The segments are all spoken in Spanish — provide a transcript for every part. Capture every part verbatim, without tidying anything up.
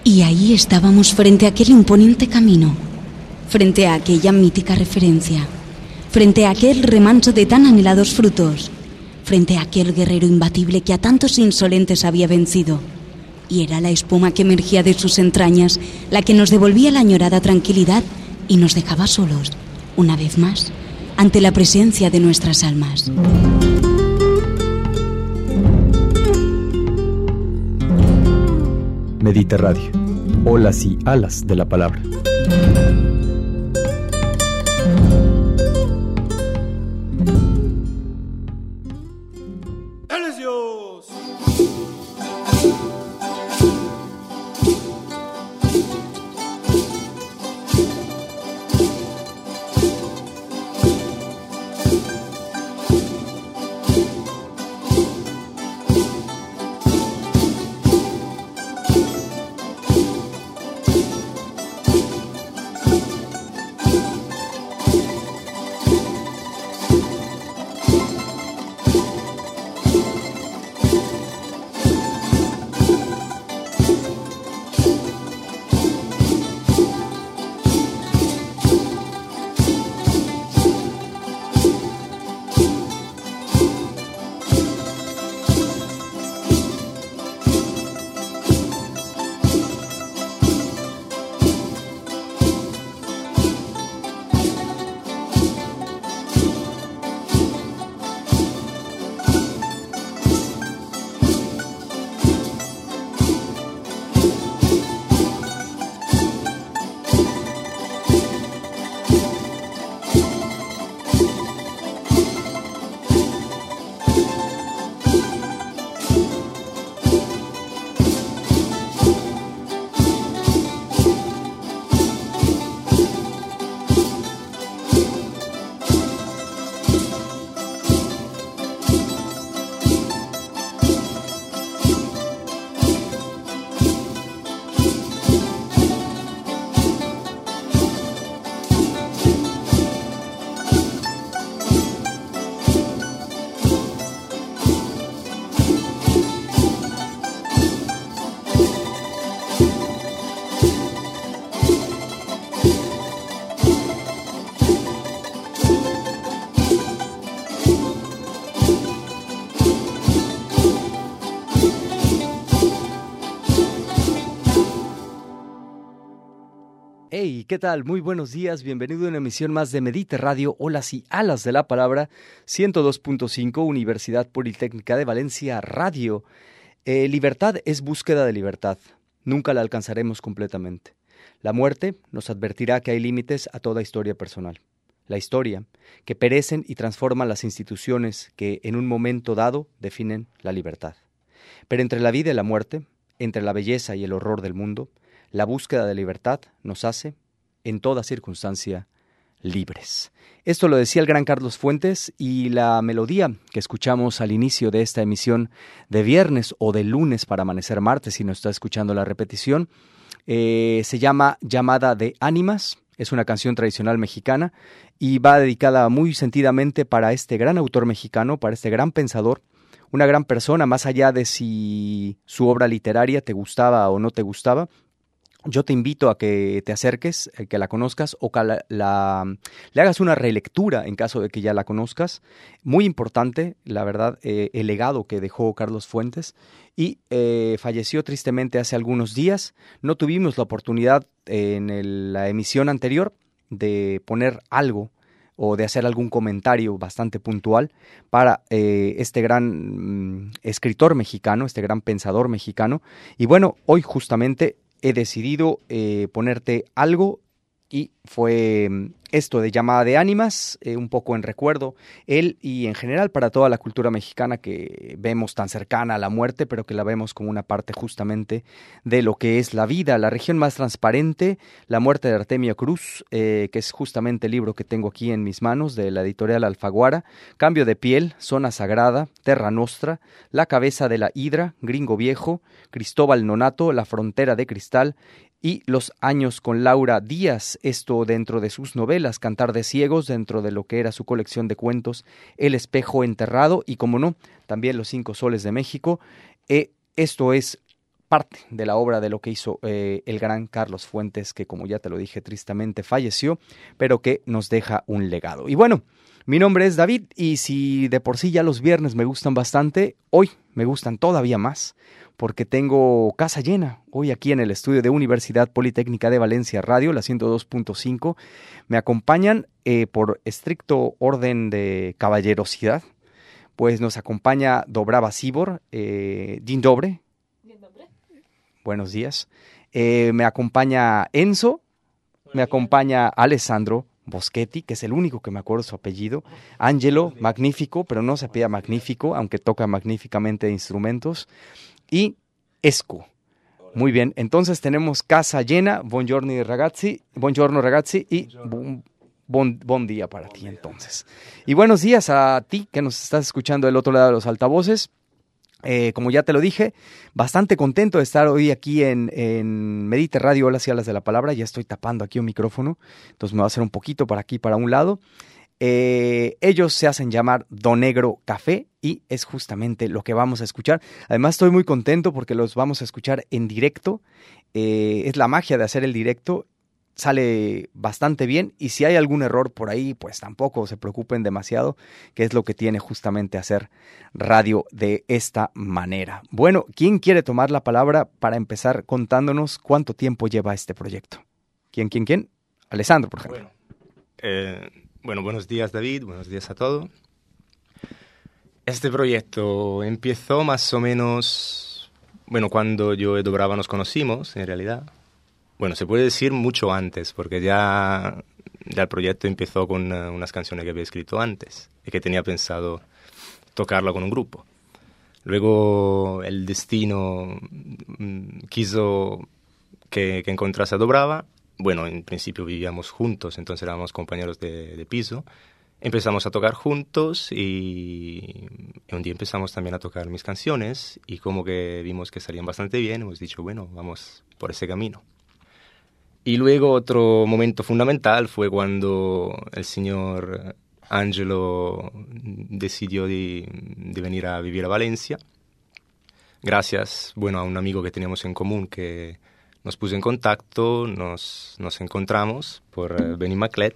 Y ahí estábamos frente a aquel imponente camino, frente a aquella mítica referencia, frente a aquel remanso de tan anhelados frutos, frente a aquel guerrero imbatible que a tantos insolentes había vencido. Y era la espuma que emergía de sus entrañas la que nos devolvía la añorada tranquilidad y nos dejaba solos, una vez más, ante la presencia de nuestras almas. Mediterradio, olas y alas de la palabra. Hey, ¿qué tal? Muy buenos días, bienvenido a una emisión más de Mediterradio, olas y alas de la palabra, ciento dos punto cinco, Universidad Politécnica de Valencia, Radio. Eh, libertad es búsqueda de libertad, nunca la alcanzaremos completamente. La muerte nos advertirá que hay límites a toda historia personal. La historia, que perecen y transforman las instituciones que en un momento dado definen la libertad. Pero entre la vida y la muerte, entre la belleza y el horror del mundo, la búsqueda de libertad nos hace, en toda circunstancia, libres. Esto lo decía el gran Carlos Fuentes, y la melodía que escuchamos al inicio de esta emisión de viernes o de lunes para amanecer martes, si nos está escuchando la repetición, eh, se llama Llamada de Ánimas. Es una canción tradicional mexicana y va dedicada muy sentidamente para este gran autor mexicano, para este gran pensador, una gran persona, más allá de si su obra literaria te gustaba o no te gustaba. Yo te invito a que te acerques, a que la conozcas o que la, la, le hagas una relectura en caso de que ya la conozcas. Muy importante, la verdad, eh, el legado que dejó Carlos Fuentes, y eh, falleció tristemente hace algunos días. No tuvimos la oportunidad eh, en el, la emisión anterior de poner algo o de hacer algún comentario bastante puntual para eh, este gran mm, escritor mexicano, este gran pensador mexicano. Y bueno, hoy justamente he decidido eh, ponerte algo, y fue esto de Llamada de Ánimas, eh, un poco en recuerdo, él y en general para toda la cultura mexicana que vemos tan cercana a la muerte, pero que la vemos como una parte justamente de lo que es la vida. La región más transparente, La muerte de Artemio Cruz, eh, que es justamente el libro que tengo aquí en mis manos, de la editorial Alfaguara, Cambio de piel, Zona sagrada, Terra Nostra, La cabeza de la hidra, Gringo viejo, Cristóbal Nonato, La frontera de cristal, y Los años con Laura Díaz, esto dentro de sus novelas, Cantar de ciegos, dentro de lo que era su colección de cuentos, El espejo enterrado, y como no, también Los cinco soles de México. Eh, esto es parte de la obra de lo que hizo eh, el gran Carlos Fuentes, que como ya te lo dije, tristemente falleció, pero que nos deja un legado. Y bueno, mi nombre es David y si de por sí ya los viernes me gustan bastante, hoy me gustan todavía más porque tengo casa llena. Hoy aquí en el estudio de Universidad Politécnica de Valencia Radio, la ciento dos punto cinco, me acompañan eh, por estricto orden de caballerosidad, pues nos acompaña Dobrava Sibor, eh, Dzień dobry. Dzień dobry. Buenos días. Eh, me acompaña Enzo, me acompaña Alessandro Boschetti, que es el único que me acuerdo su apellido, Angelo, magnífico, pero no se apellida magnífico, aunque toca magníficamente instrumentos, y Esco. Muy bien, entonces tenemos casa llena. Buongiorno ragazzi, buongiorno ragazzi, y bon, bon, bon día para ti entonces. Y buenos días a ti que nos estás escuchando del otro lado de los altavoces. Eh, como ya te lo dije, bastante contento de estar hoy aquí en, en Medite Radio, Olas y Alas de la Palabra. Ya estoy tapando aquí un micrófono, entonces me va a hacer un poquito para aquí, para un lado. Eh, ellos se hacen llamar Do Negro Café y es justamente lo que vamos a escuchar. Además estoy muy contento porque los vamos a escuchar en directo. Eh, es la magia de hacer el directo. Sale bastante bien y si hay algún error por ahí, pues tampoco se preocupen demasiado, que es lo que tiene justamente hacer radio de esta manera. Bueno, ¿quién quiere tomar la palabra para empezar contándonos cuánto tiempo lleva este proyecto? ¿Quién, quién, quién? Alessandro, por ejemplo. Bueno, eh, bueno buenos días David, buenos días a todos. Este proyecto empezó más o menos, bueno, cuando yo y Dobrava nos conocimos, en realidad. Bueno, se puede decir mucho antes, porque ya, ya el proyecto empezó con uh, unas canciones que había escrito antes y que tenía pensado tocarlo con un grupo. Luego el destino mm, quiso que, que encontrase a Dobrava. Bueno, en principio vivíamos juntos, entonces éramos compañeros de, de piso. Empezamos a tocar juntos y, y un día empezamos también a tocar mis canciones y como que vimos que salían bastante bien, hemos dicho, bueno, vamos por ese camino. Y luego otro momento fundamental fue cuando el señor Angelo decidió de, de venir a vivir a Valencia. Gracias, bueno, a un amigo que teníamos en común que nos puso en contacto, nos, nos encontramos por Benimaclet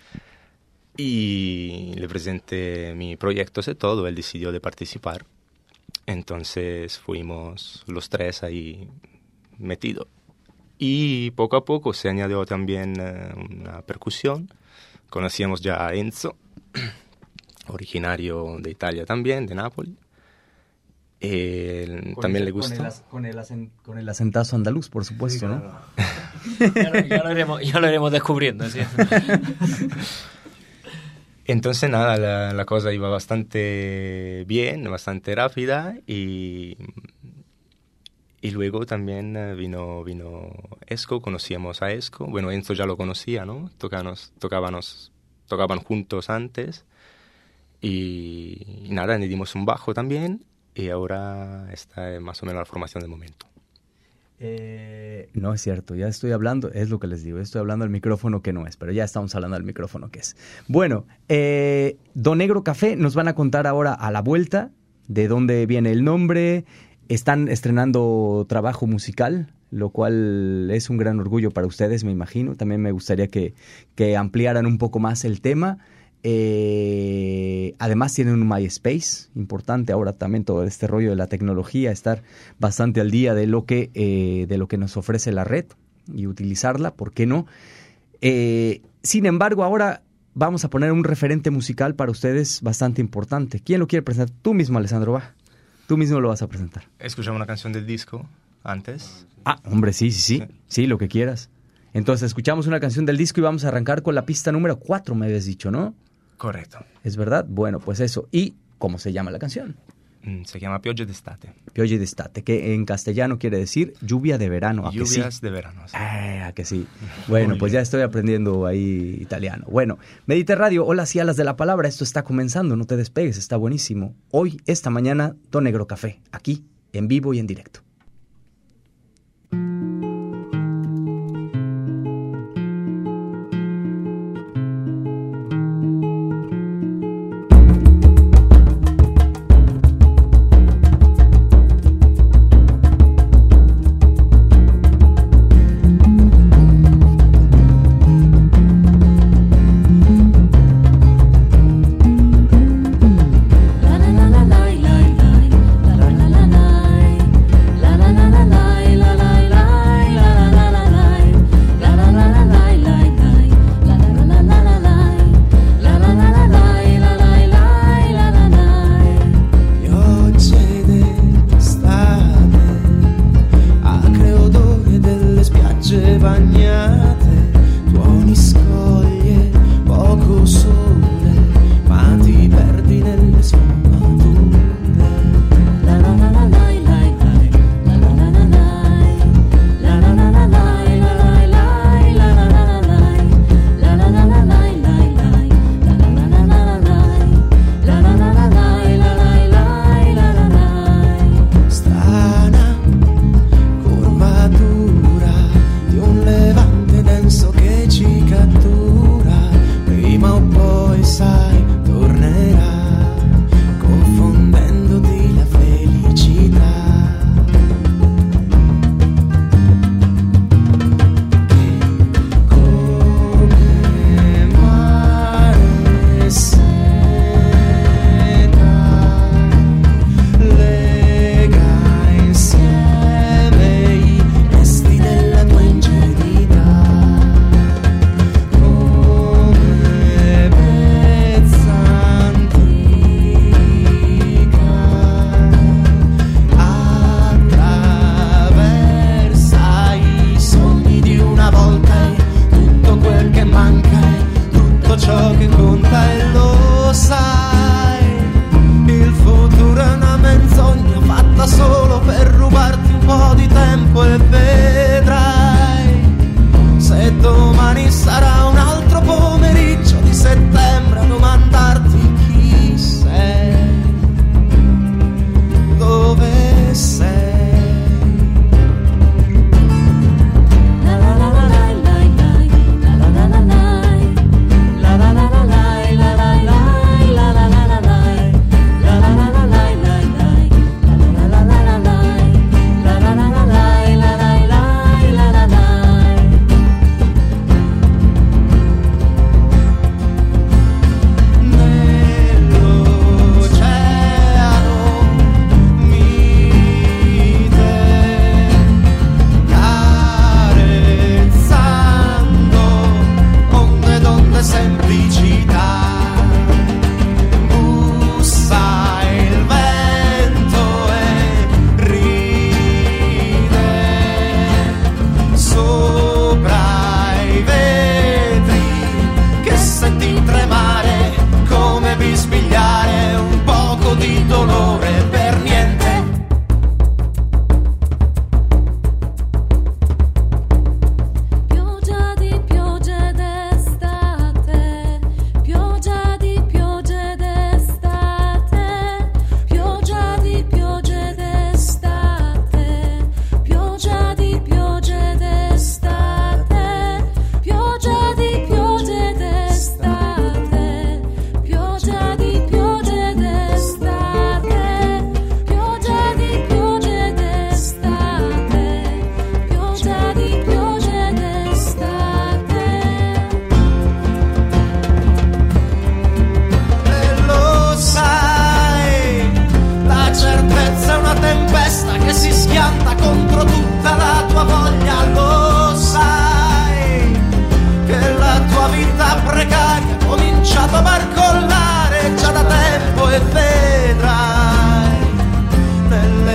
y le presenté mi proyecto y todo, él decidió de participar. Entonces fuimos los tres ahí metidos. Y poco a poco se añadió también uh, una percusión. Conocíamos ya a Enzo, originario de Italia también, de Nápoles. Eh, también el, le gustó. Con el, con, el acen, con el acentazo andaluz, por supuesto, sí, claro. ¿No? ya, lo, ya, lo iremos, ya lo iremos descubriendo, ¿sí? Entonces, nada, la, la cosa iba bastante bien, bastante rápida y... Y luego también vino, vino Esco, conocíamos a Esco. Bueno, Enzo ya lo conocía, ¿no? Tocábamos, tocábamos, tocaban juntos antes. Y, y nada, añadimos un bajo también. Y ahora está más o menos la formación del momento. Eh, no es cierto, ya estoy hablando, es lo que les digo, estoy hablando al micrófono que no es, pero ya estamos hablando al micrófono que es. Bueno, eh, Do Negro Café nos van a contar ahora a la vuelta de dónde viene el nombre. Están estrenando trabajo musical, lo cual es un gran orgullo para ustedes, me imagino. También me gustaría que, que ampliaran un poco más el tema. Eh, además tienen un MySpace importante. Ahora también todo este rollo de la tecnología, estar bastante al día de lo que, eh, de lo que nos ofrece la red y utilizarla, ¿por qué no? Eh, sin embargo, ahora vamos a poner un referente musical para ustedes bastante importante. ¿Quién lo quiere presentar? Tú mismo, Alessandro, va. Tú mismo lo vas a presentar. Escuchamos una canción del disco antes. Ah, hombre, sí, sí, sí. Sí, lo que quieras. Entonces, escuchamos una canción del disco y vamos a arrancar con la pista número cuatro, me habías dicho, ¿no? Correcto. ¿Es verdad? Bueno, pues eso. ¿Y cómo se llama la canción? Se llama Pioggia d'estate. Pioggia d'estate, que en castellano quiere decir lluvia de verano. ¿A Lluvias sí? de verano. Sí. Ah, ¿a que sí? Bueno, pues ya estoy aprendiendo ahí italiano. Bueno, Medite Radio, Olas y Alas de la Palabra, esto está comenzando, no te despegues, está buenísimo. Hoy, esta mañana, Do Negro Café, aquí, en vivo y en directo.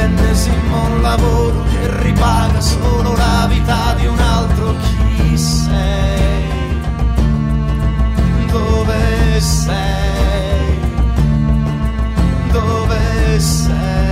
l'ennesimo lavoro che ripaga solo la vita di un altro. Chi sei? Dove sei? Dove sei?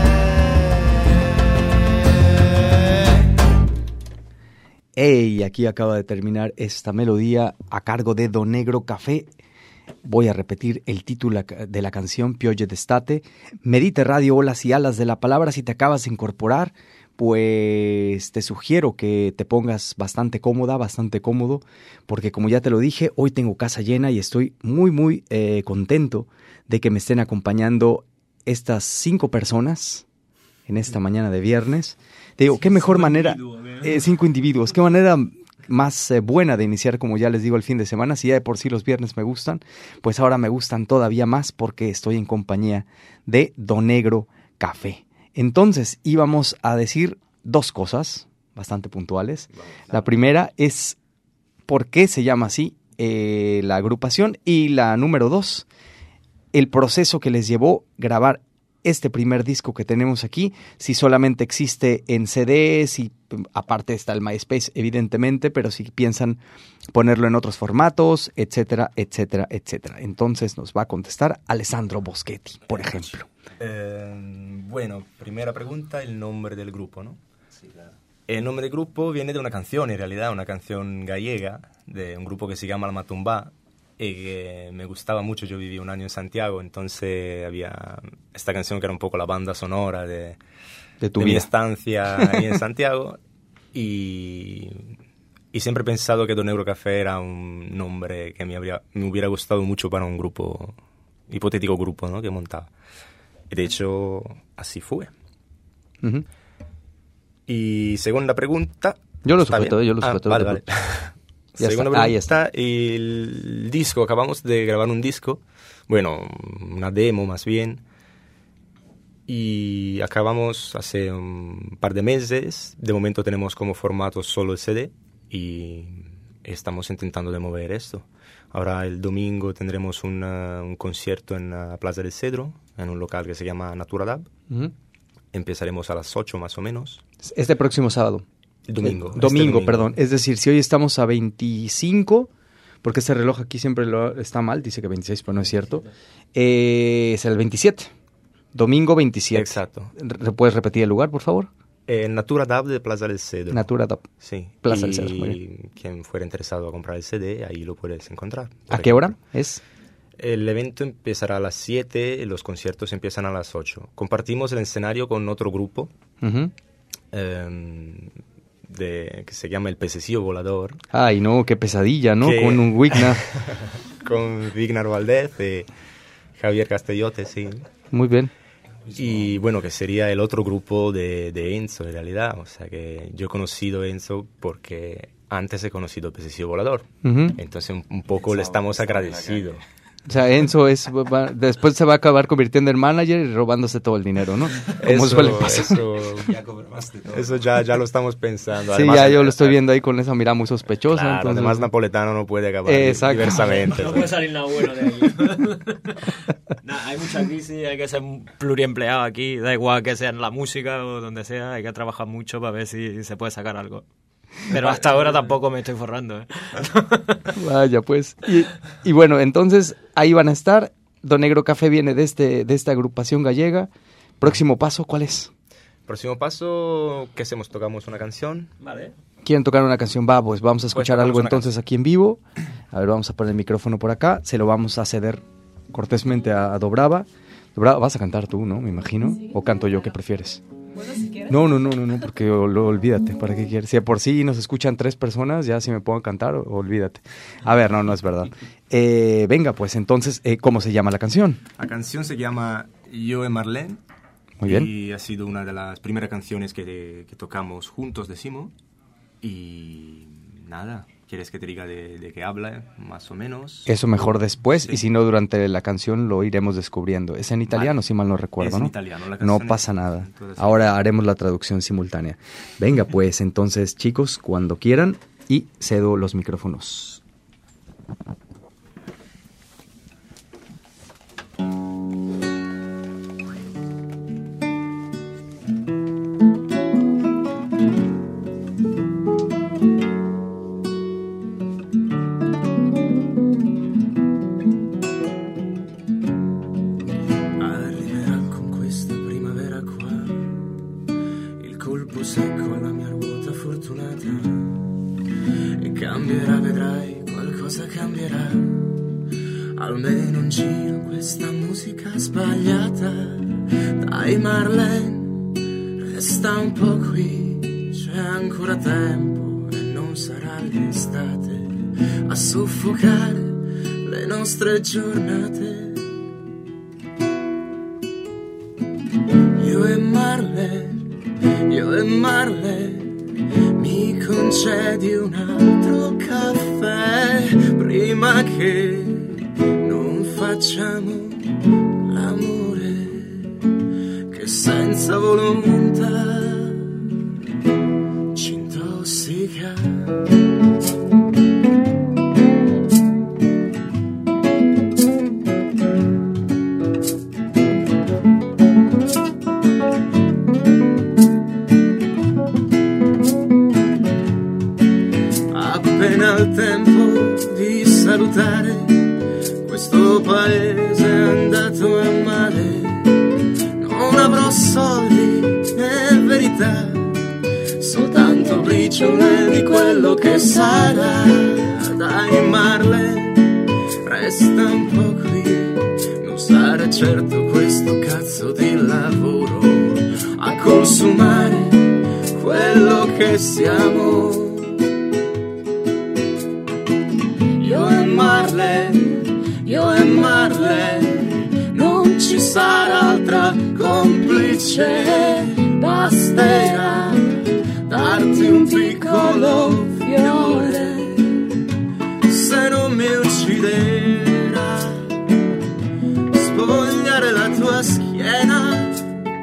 Hey, aquí acaba de terminar esta melodía a cargo de Do Negro Café. Voy a repetir el título de la canción, Piogge d'estate. Medite Radio, olas y alas de la palabra. Si te acabas de incorporar, pues te sugiero que te pongas bastante cómoda, bastante cómodo, porque como ya te lo dije, hoy tengo casa llena y estoy muy, muy eh, contento de que me estén acompañando estas cinco personas en esta mañana de viernes. Te digo, qué mejor manera, eh, cinco individuos, qué manera más eh, buena de iniciar, como ya les digo, el fin de semana. Si ya de por sí los viernes me gustan, pues ahora me gustan todavía más porque estoy en compañía de Do Negro Café. Entonces íbamos a decir dos cosas bastante puntuales. La primera es por qué se llama así eh, la agrupación, y la número dos, el proceso que les llevó grabar este primer disco que tenemos aquí, si solamente existe en C D, si aparte está el MySpace evidentemente, pero si piensan ponerlo en otros formatos, etcétera, etcétera, etcétera. Entonces nos va a contestar Alessandro Boschetti, por ejemplo. Eh, bueno, primera pregunta, el nombre del grupo, ¿no? Sí, claro. El nombre del grupo viene de una canción, en realidad, una canción gallega, de un grupo que se llama La Matumbá, y que me gustaba mucho. Yo viví un año en Santiago, entonces había esta canción que era un poco la banda sonora de, de, tu de vida. mi estancia ahí en Santiago, y, y siempre he pensado que Do Negro Café era un nombre que me, habría, me hubiera gustado mucho para un grupo, hipotético grupo, ¿no?, que montaba. Y de hecho, así fue. Uh-huh. Y segunda pregunta... Yo lo sujeto, yo lo sujeto. Ah, vale, vale. Ya Segunda está. pregunta, Ahí está. el disco, acabamos de grabar un disco, bueno, una demo más bien, y acabamos hace un par de meses. De momento tenemos como formato solo el C D y estamos intentando de mover esto. Ahora el domingo tendremos una, un concierto en la Plaza del Cedro, en un local que se llama Natura Lab. Uh-huh. Empezaremos a las ocho más o menos. Este próximo sábado. El domingo. Eh, este domingo, domingo, perdón. Es decir, si hoy estamos a veinticinco, porque este reloj aquí siempre lo, está mal, dice que veintiséis, pero no es cierto, eh, es el veintisiete. Domingo veintisiete. Exacto. ¿Puedes repetir el lugar, por favor? Eh, Natura Dab de Plaza del Cedro. Natura Dab. Sí. Plaza y del Cedro. Muy bien. Quien fuera interesado a comprar el C D, ahí lo puedes encontrar. ¿A qué hora es? El evento empezará a las siete, los conciertos empiezan a las ocho. Compartimos el escenario con otro grupo, uh-huh. eh, de, que se llama El Pececillo Volador. Ay, no, qué pesadilla, ¿no? Que... Con un Wigna. Con Vignar Valdez y Javier Castellote, sí. Muy bien. Y bueno, que sería el otro grupo de, de Enzo, en realidad. O sea, que yo he conocido a Enzo porque antes he conocido El Pececillo Volador. Uh-huh. Entonces, un, un poco le estamos agradecidos. O sea, Enzo es, va, después se va a acabar convirtiendo en manager y robándose todo el dinero, ¿no? Como eso, suele pasar. Eso, ya, todo. Eso ya, ya lo estamos pensando. Sí, además, ya yo lo estoy viendo ahí con esa mirada muy sospechosa. Claro, entonces... además napoletano no puede acabar diversamente. No puede salir nada bueno de ahí. Nah, hay mucha crisis, hay que ser pluriempleado aquí, da igual que sea en la música o donde sea, hay que trabajar mucho para ver si se puede sacar algo. Pero hasta ahora tampoco me estoy forrando, ¿eh? Vaya, pues. Y, y bueno, entonces ahí van a estar. Do Negro Café viene de, este, de esta agrupación gallega. Próximo paso, ¿cuál es? Próximo paso, ¿qué hacemos? ¿Tocamos una canción? Vale. ¿Quieren tocar una canción? Va, pues vamos a escuchar pues algo entonces canción. Aquí en vivo. A ver, vamos a poner el micrófono por acá. Se lo vamos a ceder cortésmente a, a Dobrava. Dobrava, vas a cantar tú, ¿no? Me imagino. Sí. ¿O canto yo? ¿Qué prefieres? Bueno, si quieres. No, no, no, no, no, porque lo, lo, olvídate, ¿para qué quieres? Si de por sí nos escuchan tres personas, ya si me pongo a cantar, olvídate. A ver, no, no es verdad. Eh, venga, pues entonces, eh, ¿cómo se llama la canción? La canción se llama Yo y Marlene. Muy bien. Y ha sido una de las primeras canciones que, que tocamos juntos, decimos. Y nada, ¿quieres que te diga de, de qué habla, más o menos? Eso mejor después, sí. Y si no, durante la canción lo iremos descubriendo. Es en italiano, vale. Si mal no recuerdo, es ¿no? En italiano, la no pasa nada. Ahora haremos la traducción simultánea. Venga, pues, entonces, chicos, cuando quieran, y cedo los micrófonos. colpo secco alla mia ruota fortunata. E cambierà, vedrai, qualcosa cambierà. Almeno un giro questa musica sbagliata. Dai Marlene, resta un po' qui, c'è ancora tempo e non sarà l'estate a soffocare le nostre giornate. Io e Marlene, io e Marlene, mi concedi un altro caffè prima che non facciamo l'amore che senza volontà ci intossica. Al tempo di salutare, questo paese è andato a male. Non avrò soldi né verità, soltanto briciole di quello che sarà. Dai Marlene, resta un po' qui, non sarà certo questo cazzo di lavoro a consumare quello che siamo. Io e Marlene, io e Marlene, non ci sarà altra complice, basterà darti un piccolo fiore, se non mi ucciderà, spogliare la tua schiena,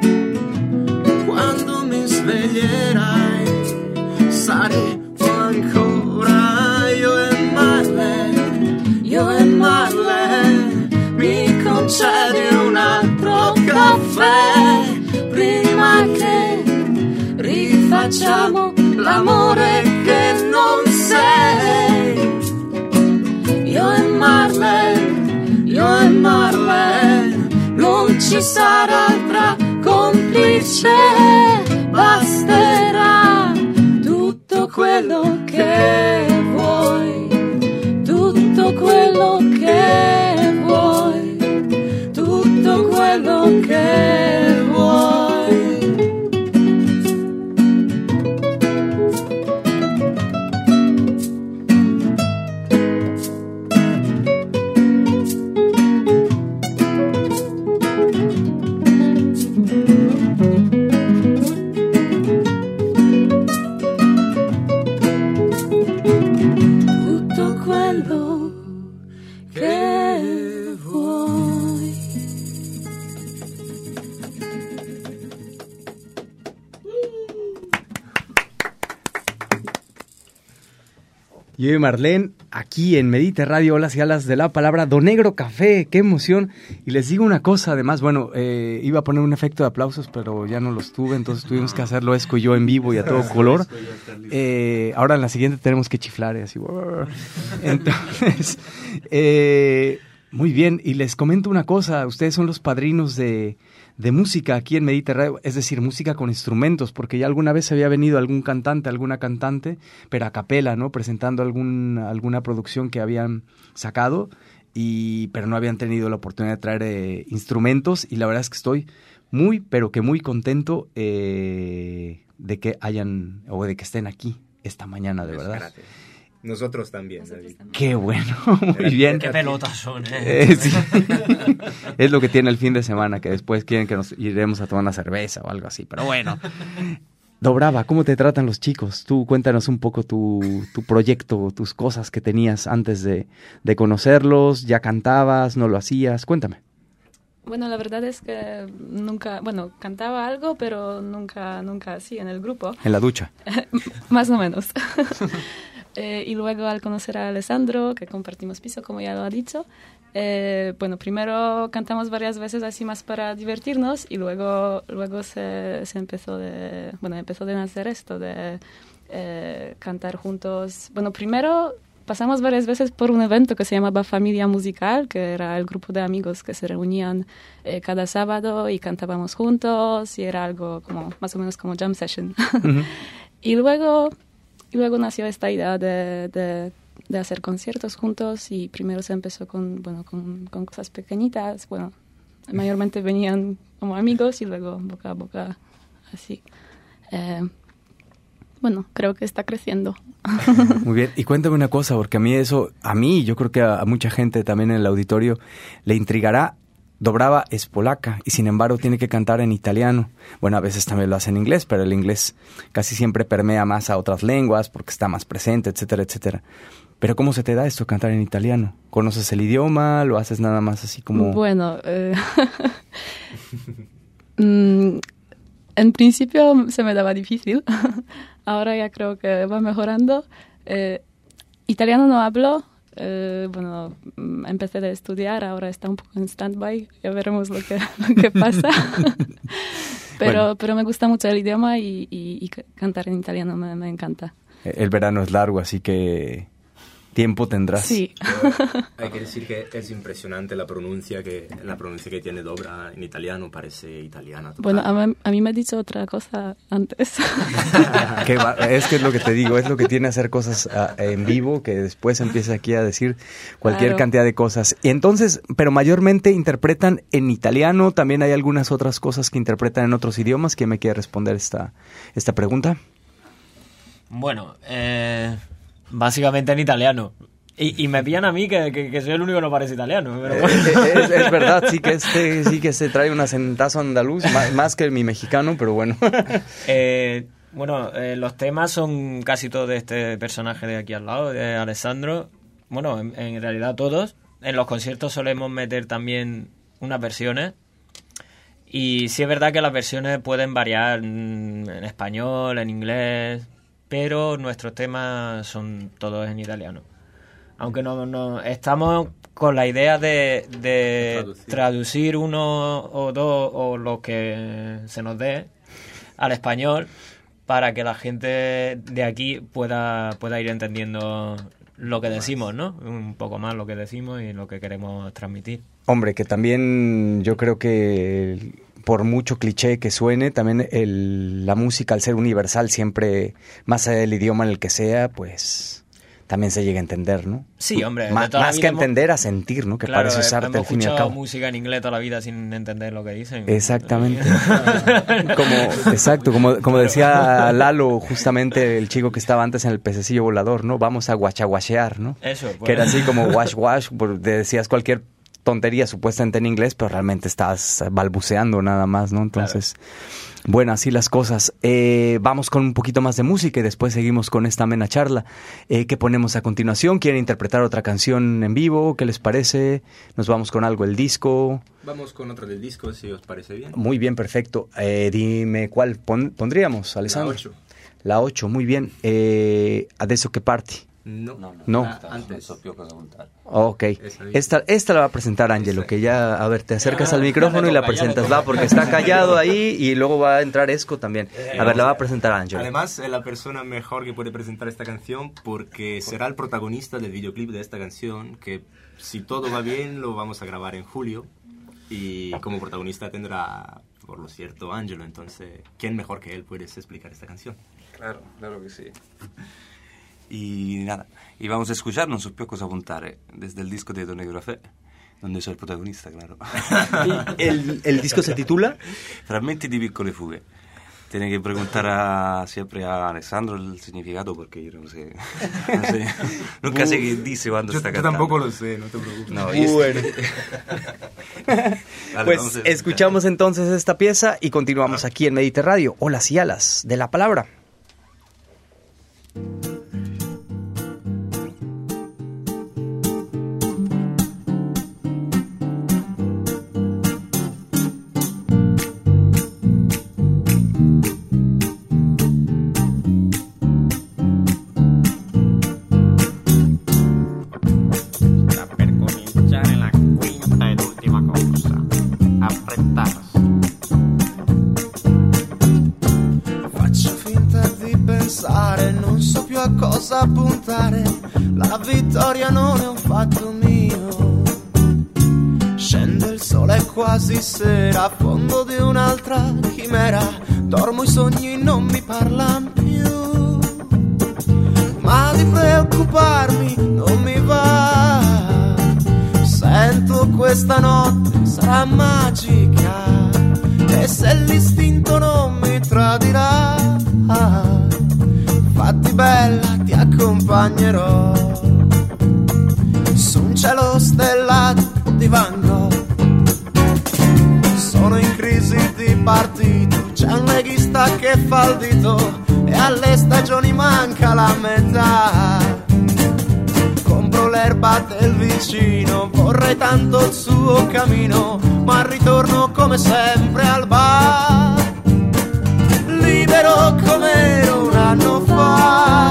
quando mi sveglierai, saremo ancora io e io e Marlene, mi concedi un altro caffè prima che rifacciamo l'amore che non sei. Io e Marlene, io e Marlene, non ci sarà altra complice, basterà tutto quello che vuoi. Tutto quello che vuoi, tutto quello che vuoi. Yo y Marlene, aquí en Medite Radio, Olas y Alas de la Palabra, Do Negro Café, qué emoción. Y les digo una cosa, además, bueno, eh, iba a poner un efecto de aplausos, pero ya no los tuve, entonces tuvimos que hacerlo Esco y yo en vivo y a todo color. Eh, ahora en la siguiente tenemos que chiflar, y así. Entonces, eh, muy bien, y les comento una cosa, ustedes son los padrinos de... de música aquí en Medite Radio, es decir, música con instrumentos, porque ya alguna vez había venido algún cantante, alguna cantante, pero a capela, ¿no? Presentando algún, alguna producción que habían sacado, y pero no habían tenido la oportunidad de traer eh, instrumentos, y la verdad es que estoy muy, pero que muy contento eh, de que hayan, o de que estén aquí esta mañana, de verdad. Gracias. Nosotros también, David. Qué bueno, muy bien. Qué pelotas son, ¿eh? eh sí. Es lo que tiene el fin de semana, que después quieren que nos iremos a tomar una cerveza o algo así, pero bueno. Dobrava, ¿cómo te tratan los chicos? Tú cuéntanos un poco tu, tu proyecto, tus cosas que tenías antes de, de conocerlos, ¿ya cantabas, no lo hacías? Cuéntame. Bueno, la verdad es que nunca, bueno, cantaba algo, pero nunca, nunca así en el grupo. En la ducha. Más o menos. Eh, y luego al conocer a Alessandro, que compartimos piso, como ya lo ha dicho, eh, bueno, primero cantamos varias veces así más para divertirnos y luego, luego se, se empezó de, bueno, empezó de nacer esto de eh, cantar juntos. Bueno, primero pasamos varias veces por un evento que se llamaba Familia Musical, que era el grupo de amigos que se reunían eh, cada sábado y cantábamos juntos y era algo como más o menos como jam session. Uh-huh. y luego y luego nació esta idea de, de, de hacer conciertos juntos y primero se empezó con, bueno, con, con cosas pequeñitas, bueno, mayormente venían como amigos y luego boca a boca así. Eh, bueno, creo que está creciendo. Muy bien, y cuéntame una cosa, porque a mí eso, a mí, yo creo que a, a mucha gente también en el auditorio le intrigará. Dobrava es polaca y sin embargo tiene que cantar en italiano. Bueno, a veces también lo hace en inglés, pero el inglés casi siempre permea más a otras lenguas porque está más presente, etcétera, etcétera. Pero ¿cómo se te da esto, cantar en italiano? ¿Conoces el idioma? ¿Lo haces nada más así como...? Bueno, eh, mm, en principio se me daba difícil. Ahora ya creo que va mejorando. Eh, italiano no hablo. Eh, bueno, empecé a estudiar, ahora está un poco en stand-by. Ya veremos lo que, lo que pasa. pero, bueno. pero me gusta mucho el idioma y, y, y cantar en italiano me, me encanta. El verano es largo, así que... tiempo tendrás. Sí. Hay que decir que es impresionante la pronuncia que la pronuncia que tiene Dobra en italiano, parece italiana total. Bueno, a mí, a mí me ha dicho otra cosa antes. que va, es que es lo que te digo, es lo que tiene hacer cosas uh, en vivo, que después empieza aquí a decir cualquier claro. cantidad de cosas. Y entonces, pero mayormente interpretan en italiano, también hay algunas otras cosas que interpretan en otros idiomas. ¿Quién me quiere responder esta, esta pregunta? Bueno, eh... básicamente en italiano. Y, y me pillan a mí, que, que, que soy el único que no parece italiano. Pero bueno. es, es verdad, sí que, este, sí que se trae un acentazo andaluz, más, más que mi mexicano, pero bueno. eh, bueno, eh, los temas son casi todos de este personaje de aquí al lado, de Alessandro. Bueno, en, en realidad todos. En los conciertos solemos meter también unas versiones. Y sí es verdad que las versiones pueden variar en español, en inglés... pero nuestros temas son todos en italiano. Aunque no, no estamos con la idea de, de traducir. traducir uno o dos o lo que se nos dé al español para que la gente de aquí pueda, pueda ir entendiendo lo que decimos, ¿no? Un poco más lo que decimos y lo que queremos transmitir. Hombre, que también yo creo que... por mucho cliché que suene, también el, la música, al ser universal, siempre, más allá del idioma en el que sea, pues también se llega a entender, ¿no? Sí, hombre. Ma, más que entender, hemos, a sentir, ¿no? Que claro, para eso es arte, al fin y al cabo. Hemos escuchado música en inglés toda la vida sin entender lo que dicen. Exactamente. como, exacto, como, como decía Lalo, justamente el chico que estaba antes en el pececillo volador, ¿no? Vamos a guachaguachear, ¿no? Eso. Pues. Que era así como wash wash, decías cualquier tontería supuestamente en inglés, pero realmente estás balbuceando nada más, ¿no? Entonces, claro. Bueno, así las cosas. Eh, vamos con un poquito más de música y después seguimos con esta amena charla. Eh, ¿Qué ponemos a continuación? ¿Quieren interpretar otra canción en vivo? ¿Qué les parece? ¿Nos vamos con algo del disco? Vamos con otro del disco, si os parece bien. Muy bien, perfecto. Eh, dime, ¿cuál pon- pondríamos, Alessandro? La ocho. La ocho, muy bien. Eh, ¿Adesso che parti? No, no, no, no. Ah, antes. Non so più cosa contare. Ok, esta, esta la va a presentar Ángelo, que ya, a ver, te acercas al micrófono y la presentas, va, porque está callado ahí y luego va a entrar Esco también. A ver, la va a presentar Ángelo. Además, es la persona mejor que puede presentar esta canción porque será el protagonista del videoclip de esta canción, que si todo va bien lo vamos a grabar en julio y como protagonista tendrá, por lo cierto, Ángelo, entonces, ¿quién mejor que él puede explicar esta canción? Claro, claro que sí. Y nada, y vamos a escuchar, non so più cosa puntare, desde el disco de Don Negro Café, donde soy el protagonista, claro. ¿El, el disco se titula? Fragmenti di piccole fughe. Tiene que preguntar a, siempre a Alessandro el significado porque yo no sé, no sé nunca sé qué dice cuando yo, está yo cantando. Yo tampoco lo sé, no te preocupes. No, bueno. Vale, pues escuchamos entonces esta pieza y continuamos aquí en Mediterradio, Olas y Alas de la Palabra. Faccio finta pensare, non so più a cosa puntare. La vittoria non è un fatto mio. Scende il sole quasi sera, a fondo di un'altra chimera. Dormo, i sogni non mi parlano più. Ma di preoccuparmi non mi va. Sento questa notte sarà magica. E se l'istinto non mi tradirà, fatti bella, ti accompagnerò su un cielo stellato di Van Gogh. Sono in crisi di partito, c'è un leghista che fa il dito e alle stagioni manca la metà. Compro l'erba del vicino, vorrei tanto il suo cammino, ma ritorno come sempre al bar. Libero come ero un anno fa.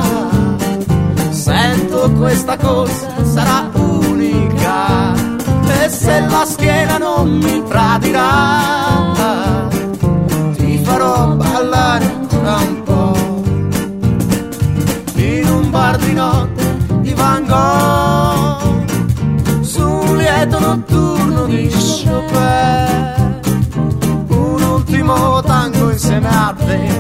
Sento questa cosa sarà unica. E se la schiena non mi tradirà, ti farò ballare ancora un po'. In un bar di notte di Van Gogh, su un lieto notturno di Chopin, un ultimo tango insieme a te.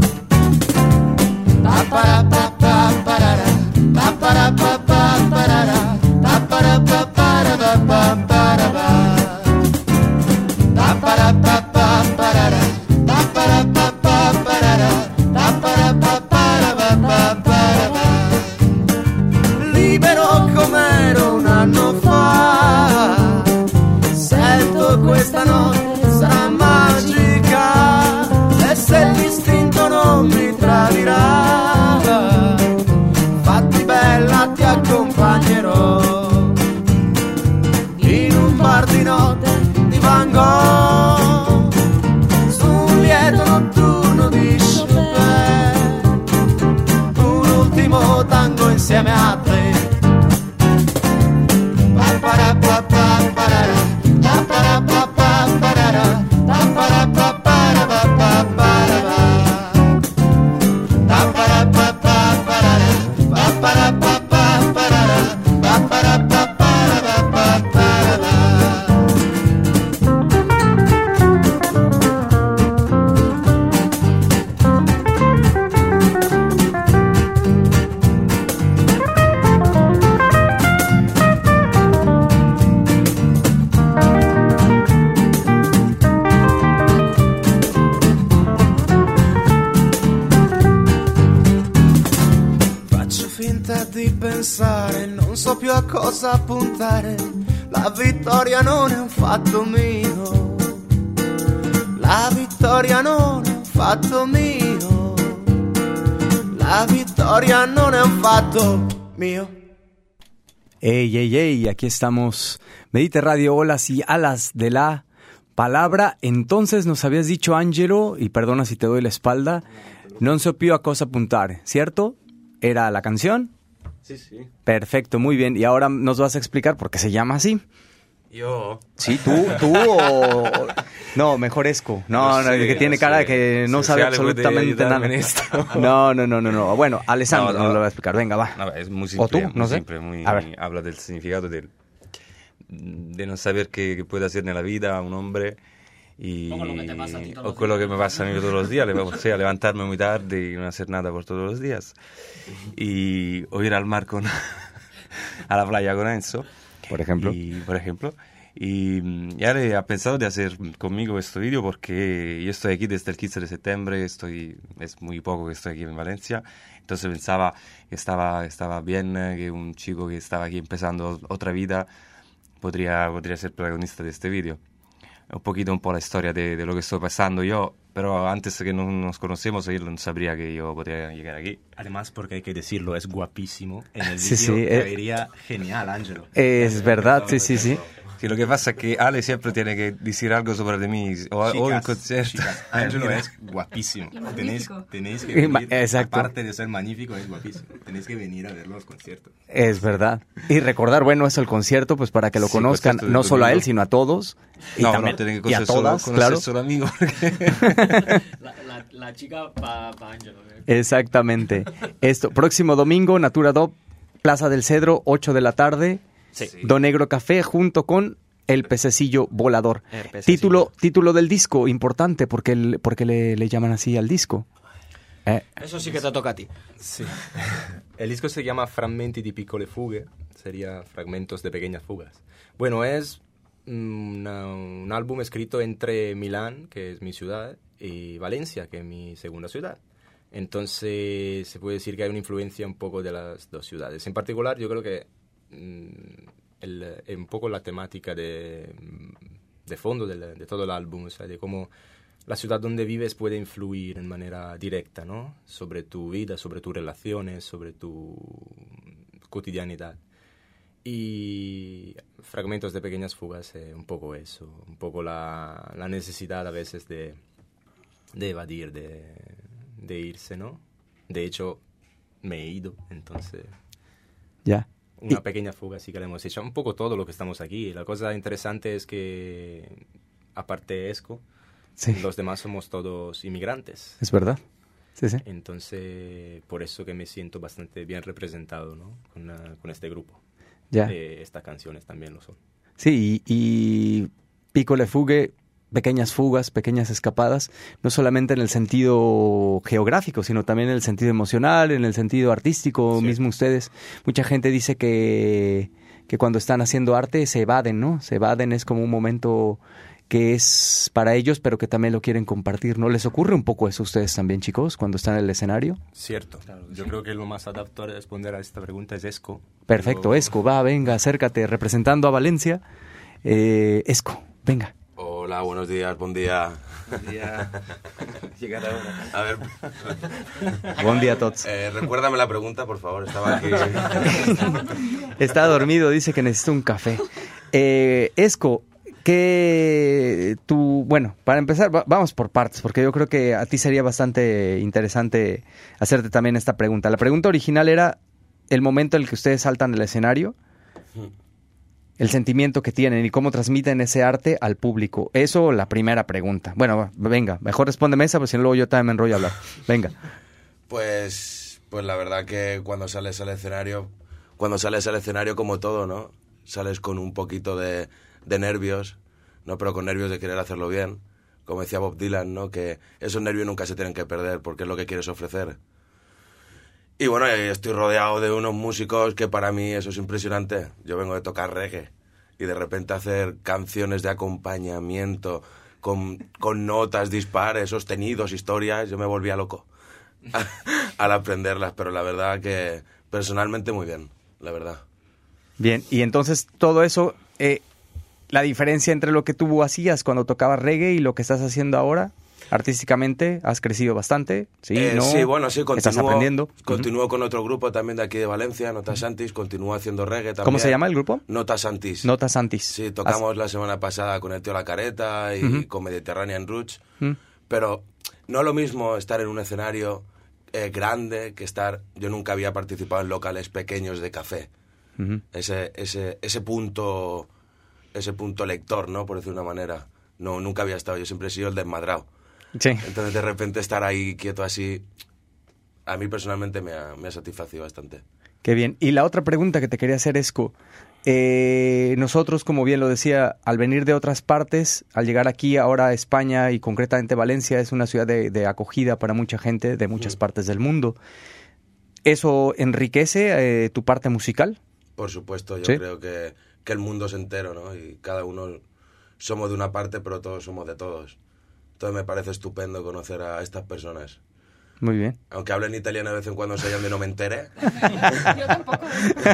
Libero com'ero un anno fa. Sento questa notte sarà magica. E se l'istinto non mi tradirà, fatti bella, ti accompagnerò in un bar di notte di Van Gogh, su un lieto notturno di Chopin, un ultimo tango insieme a te. Non so più a cosa puntare. La vittoria non è un fatto mio. La vittoria non è un fatto mio. La vittoria non è un fatto mio. Ey, ey, ey, aquí estamos. Medite Radio, olas y alas de la palabra. Entonces nos habías dicho, Angelo, y perdona si te doy la espalda, non so più a cosa puntare, ¿cierto? ¿Era la canción? Sí, sí. Perfecto, muy bien. Y ahora nos vas a explicar por qué se llama así. Yo. Sí, tú, tú o... No, mejor Esco. No, no, no sé, que tiene no cara sé. de que no Si sabe Ale puede absolutamente nada. ayudarme en esto. No, no, no, no, no. Bueno, Alessandro No, no. nos lo va a explicar. Venga, va. No, es muy simple. O tú, muy no sé. simple, muy, A ver. habla del significado del, de no saber qué, qué puede hacer en la vida un hombre y, O lo que te pasa a ti todos los o con lo días. que me pasa a mí todos los días, le- o sea, levantarme muy tarde y no hacer nada por todos los días y o ir al mar con a la playa con Enzo, Por ejemplo. y por ejemplo y mm, ya le ha pensado de hacer conmigo este vídeo porque yo estoy aquí desde el quince de septiembre, estoy es muy poco que estoy aquí en Valencia, entonces pensaba que estaba estaba bien, eh, que un chico que estaba aquí empezando otra vida podría podría ser protagonista de este vídeo. Un poquito un po' la storia de, de lo que estoy pasando yo, pero antes que no nos conocemos él no sabría que yo podría llegar aquí. Además, porque hay que decirlo, es guapísimo. En el Sí, vídeo sí, eh. caería genial, Ángelo. Es verdad, sí, sí, sí. Sí, lo que pasa es que Ale siempre tiene que decir algo sobre de mí, o, o en Chicas, concierto. chicas, Ángelo es guapísimo. Y Tenéis, magnífico. tenéis que Y ma- venir, exacto. aparte de ser magnífico, es guapísimo. Tenéis que venir a ver los conciertos. Es verdad. Y recordar, bueno, eso el concierto, pues para que lo Sí, conozcan, concierto de no solo a él, domingo. sino a todos. Y No, también, no, tienen que y a conocer solo, todas, conocer claro. solo amigos. la, la, la chica para pa Angelo. ¿eh? Exactamente. Esto, próximo domingo, Natura Dop, Plaza del Cedro, ocho de la tarde. Sí. Do Negro Café junto con El Pececillo Volador. El Pececillo. Título, título del disco, importante, porque, el, porque le, le llaman así al disco. Eh. Eso sí que te toca a ti. Sí. El disco se llama Frammenti di piccole fughe, sería fragmentos de pequeñas fugas. Bueno, es una, un álbum escrito entre Milán, que es mi ciudad, y Valencia, que es mi segunda ciudad. Entonces se puede decir que hay una influencia un poco de las dos ciudades. En particular, yo creo que mmm, el, un poco la temática de, de fondo de, de todo el álbum, o sea, de cómo la ciudad donde vives puede influir en manera directa, ¿no? Sobre tu vida, sobre tus relaciones, sobre tu cotidianidad. Y fragmentos de pequeñas fugas, eh, un poco eso, un poco la, la necesidad a veces de, de evadir, de, de irse, ¿no? De hecho, me he ido, entonces... Ya. Una y... pequeña fuga sí que la hemos hecho, un poco todo lo que estamos aquí. La cosa interesante es que, aparte de Esco, sí. Los demás somos todos inmigrantes. Es verdad. Sí, sí. Entonces, por eso que me siento bastante bien representado, ¿no? Con, uh, con este grupo. Ya. Eh, estas canciones también lo son. Sí, y, y Piccole Fughe, pequeñas fugas, pequeñas escapadas, no solamente en el sentido geográfico, sino también en el sentido emocional, en el sentido artístico, sí. Mismo ustedes. Mucha gente dice que, que cuando están haciendo arte se evaden, ¿no? Se evaden, es como un momento que es para ellos, pero que también lo quieren compartir, ¿no? ¿Les ocurre un poco eso a ustedes también, chicos, cuando están en el escenario? Cierto. Claro, yo sí. creo que lo más adaptado a responder a esta pregunta es Esco. Perfecto, pero... Esco, va, venga, acércate, representando a Valencia. Eh, Esco, venga. Hola, buenos días, buen día. Buen día. Llegar ahora. A ver. Buen día a todos. Eh, recuérdame la pregunta, por favor, estaba aquí. Está dormido, dice que necesita un café. Eh, Esco, que tú, bueno, para empezar, va, vamos por partes, porque yo creo que a ti sería bastante interesante hacerte también esta pregunta. La pregunta original era el momento en el que ustedes saltan del escenario, el sentimiento que tienen y cómo transmiten ese arte al público. Eso, la primera pregunta. Bueno, venga, mejor respóndeme esa, porque si no luego yo también me enrollo a hablar. Venga. Pues, pues la verdad que cuando sales al escenario, cuando sales al escenario como todo, ¿no? Sales con un poquito de... de nervios, ¿no? Pero con nervios de querer hacerlo bien. Como decía Bob Dylan, ¿no? Que esos nervios nunca se tienen que perder porque es lo que quieres ofrecer. Y bueno, estoy rodeado de unos músicos que para mí eso es impresionante. Yo vengo de tocar reggae y de repente hacer canciones de acompañamiento con, con notas dispares, sostenidos, historias, yo me volvía loco al aprenderlas, pero la verdad que personalmente muy bien, la verdad. Bien, y entonces todo eso... Eh... La diferencia entre lo que tú hacías cuando tocabas reggae y lo que estás haciendo ahora, artísticamente, has crecido bastante, ¿sí? Eh, ¿no? Sí, bueno, sí, continúo, estás aprendiendo. Continúo uh-huh. con otro grupo también de aquí de Valencia, Nota Santis, continúo haciendo reggae también. ¿Cómo se llama el grupo? Nota Santis. Nota Santis. Sí, tocamos As... la semana pasada con el Tío La Careta y uh-huh. con Mediterranean Roots, uh-huh. pero no lo mismo estar en un escenario eh, grande que estar... Yo nunca había participado en locales pequeños de café. Uh-huh. Ese, ese, ese punto... ese punto lector, ¿no? Por decir una manera. No, nunca había estado. Yo siempre he sido el desmadrado. Sí. Entonces, de repente, estar ahí quieto así, a mí personalmente me ha, me ha satisfacido bastante. Qué bien. Y la otra pregunta que te quería hacer, Esco. Eh, nosotros, como bien lo decía, al venir de otras partes, al llegar aquí ahora a España y concretamente Valencia, es una ciudad de, de acogida para mucha gente de muchas sí. partes del mundo. ¿Eso enriquece eh, tu parte musical? Por supuesto. Yo ¿Sí? creo que... que el mundo es entero, ¿no? Y cada uno somos de una parte, pero todos somos de todos. Entonces me parece estupendo conocer a estas personas. Muy bien. Aunque hablen italiano de vez en cuando, se llamen y no me entere. Yo tampoco.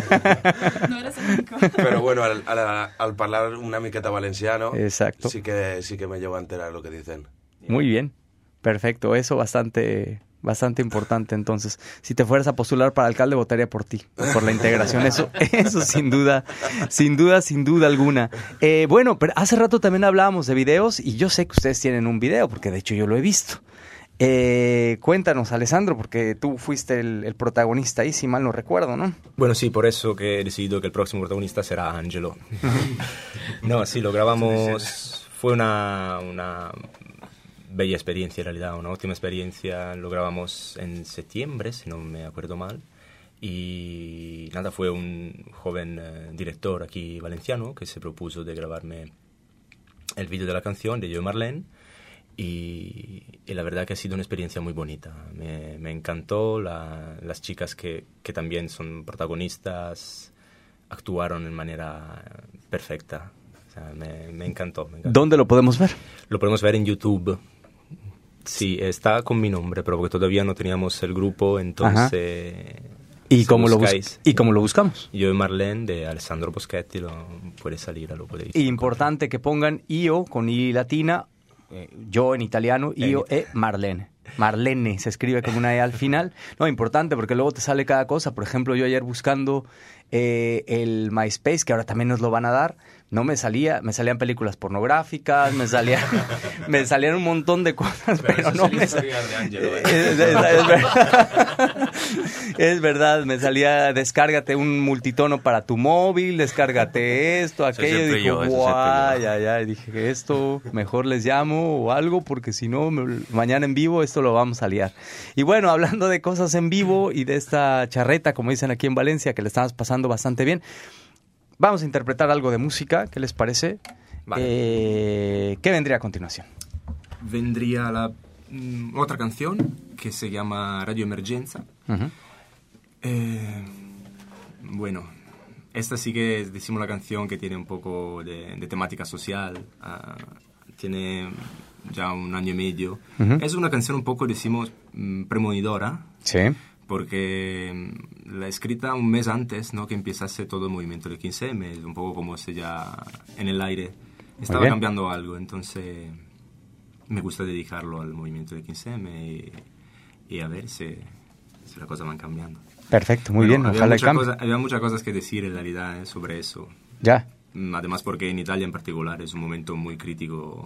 No eres el único. Pero bueno, al, al, al hablar una miqueta valenciano, exacto. Sí que, sí que me llevo a enterar lo que dicen. Muy bien. Perfecto. Eso bastante... Bastante importante, entonces. Si te fueras a postular para alcalde, votaría por ti, por la integración. Eso, eso sin duda, sin duda, sin duda alguna. Eh, bueno, pero hace rato también hablábamos de videos y yo sé que ustedes tienen un video, porque de hecho yo lo he visto. Eh, cuéntanos, Alessandro, porque tú fuiste el, el protagonista ahí, si mal no recuerdo, ¿no? Bueno, sí, por eso que he decidido que el próximo protagonista será Angelo. No, sí, lo grabamos... Fue una... una bella experiencia en realidad, una óptima experiencia. Lo grabamos en septiembre, si no me acuerdo mal. Y nada, fue un joven eh, director aquí valenciano que se propuso de grabarme el vídeo de la canción de Yo y Marlene. Y, y la verdad que ha sido una experiencia muy bonita. Me, me encantó. La, las chicas que, que también son protagonistas actuaron de manera perfecta. O sea, me, me encantó, me encantó. ¿Dónde lo podemos ver? Lo podemos ver en YouTube. Sí, está con mi nombre, pero porque todavía no teníamos el grupo, entonces... Ajá. ¿Y si cómo, buscáis, lo ¿Y cómo lo buscamos? Yo y Marlene, de Alessandro Boschetti, lo puede salir, lo podéis. Importante encontrar. Que pongan Io con I latina, eh, yo en italiano, Io en e Marlene. Marlene, se escribe como una E al final. No, importante, porque luego te sale cada cosa. Por ejemplo, yo ayer buscando eh, el MySpace, que ahora también nos lo van a dar, no me salía, me salían películas pornográficas, me salían, me salían un montón de cosas, pero, pero no me salía de Angelo, ¿eh? es, es, es, verdad. Es verdad, me salía, descárgate un multitono para tu móvil, descárgate esto, aquello, y digo, guay, ya, ya, dije que esto mejor les llamo o algo, porque si no, me, mañana en vivo esto lo vamos a liar. Y bueno, hablando de cosas en vivo y de esta charreta, como dicen aquí en Valencia, que le estamos pasando bastante bien, vamos a interpretar algo de música, ¿qué les parece? Vale. Eh, ¿Qué vendría a continuación? Vendría la mm, otra canción que se llama Radio Emergenza. Uh-huh. Eh, bueno, esta sí que es, decimos, la canción que tiene un poco de, de temática social. Uh, tiene ya un año y medio. Uh-huh. Es una canción un poco, decimos, premonidora. Sí. Porque la he escrita un mes antes, ¿no?, que empezase todo el movimiento del quince eme, un poco como si ya en el aire estaba cambiando algo, entonces me gusta dedicarlo al movimiento del quince eme y, y a ver si, si las cosas van cambiando. Perfecto, muy bueno, bien, había ojalá mucha cambie. cosa, había muchas cosas que decir en realidad, ¿eh?, sobre eso. Ya. Además porque en Italia en particular es un momento muy crítico,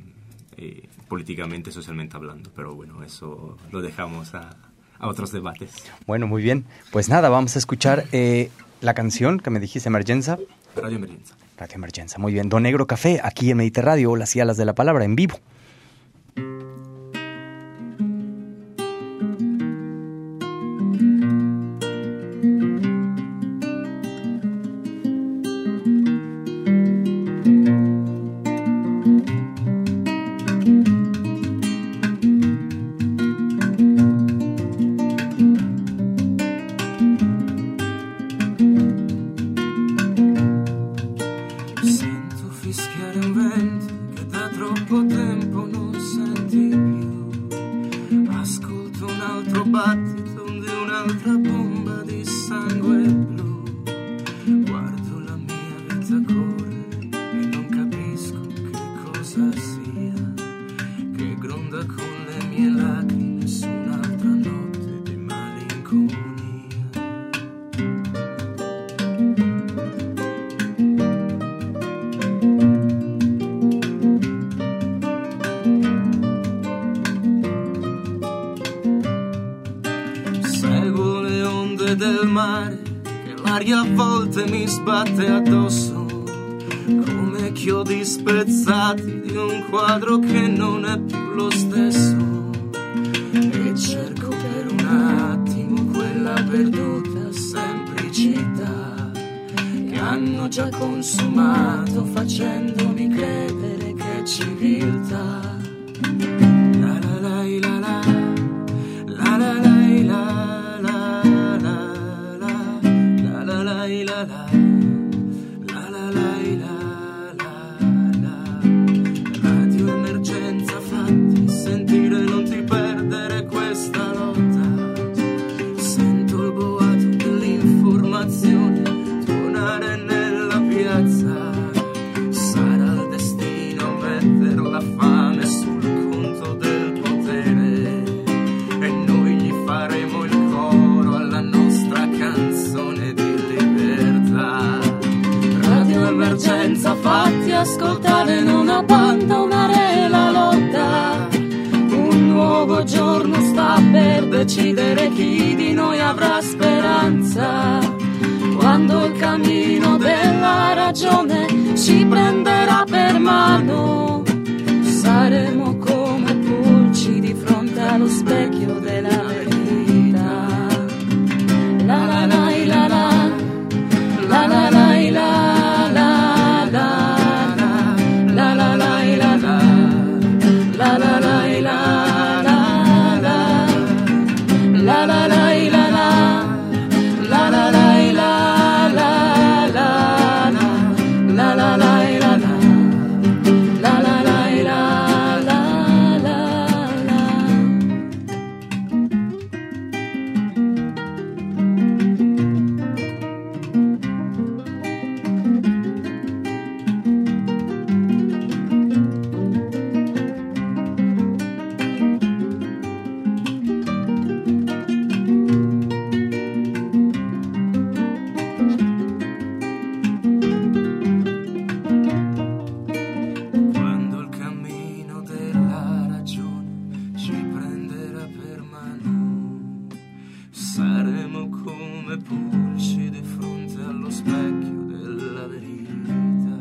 eh, políticamente, socialmente hablando, pero bueno, eso lo dejamos a... a otros debates. Bueno, muy bien. Pues nada, vamos a escuchar eh, la canción que me dijiste, Emergenza. Radio Emergenza. Radio Emergenza, muy bien. Don Negro Café, aquí en Mediterradio, Olas y Alas de la Palabra, en vivo. Mi sbatte addosso come chiodi spezzati di un quadro che non è più lo stesso, e cerco per un attimo quella perduta semplicità che hanno già consumato facendomi credere che è civiltà. La la la la la la la la la la la la la la la. Radio Emergenza, fatti sentire, non ti perdere questa lotta. Sento il boato dell'informazione tuonare nella piazza. Sarà il destino metter la fame sul conto del potere, e noi gli faremo il coro alla nostra canzone di Emergenza, fatti ascoltare, non abbandonare la lotta. Un nuovo giorno sta per decidere chi di noi avrà speranza. Quando il cammino della ragione ci prenderà per mano, saremo come pure la la la y la la, la la la y la la la la, la la la y la la, la la la y la la la la. Quando il cammino della ragione ci prenderà per mano, saremo come pulci di fronte allo specchio della verità.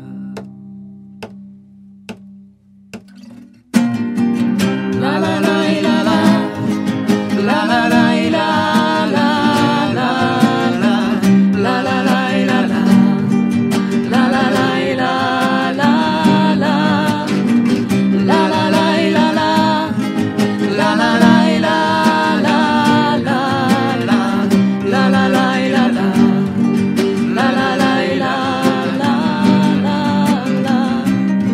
La la la e la la, la la la e la la la la, la la la e la la, la la la e la la la, la la la e la la, la la la e la la la la, la la la e la la, la la la e la la la la.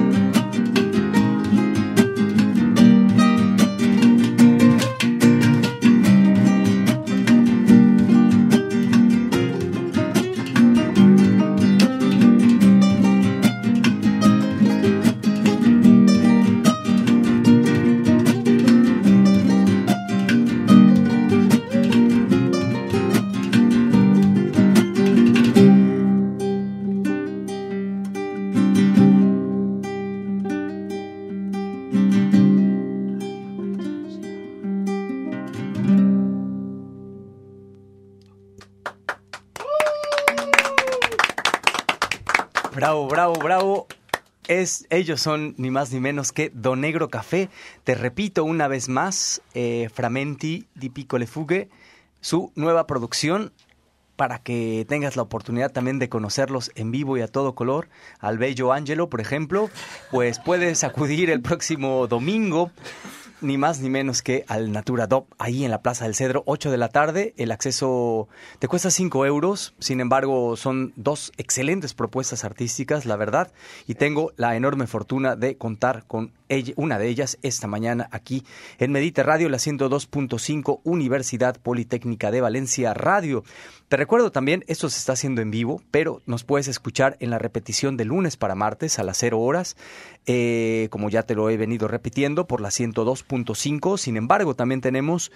Bravo, bravo, bravo. Es, ellos son ni más ni menos que Do Negro Café. Te repito una vez más, eh, Framenti di Piccole Fughe, su nueva producción, para que tengas la oportunidad también de conocerlos en vivo y a todo color. Al bello Angelo, por ejemplo, pues puedes acudir el próximo domingo, ni más ni menos que al Natura Dop, ahí en la Plaza del Cedro, ocho de la tarde. El acceso te cuesta cinco euros, sin embargo son dos excelentes propuestas artísticas, la verdad, y tengo la enorme fortuna de contar con ella, una de ellas esta mañana aquí en Medite Radio, la ciento dos punto cinco, Universidad Politécnica de Valencia Radio. Te recuerdo también, esto se está haciendo en vivo, pero nos puedes escuchar en la repetición de lunes para martes a las cero horas, eh, como ya te lo he venido repitiendo, por la ciento dos punto cinco. Sin embargo, también tenemos,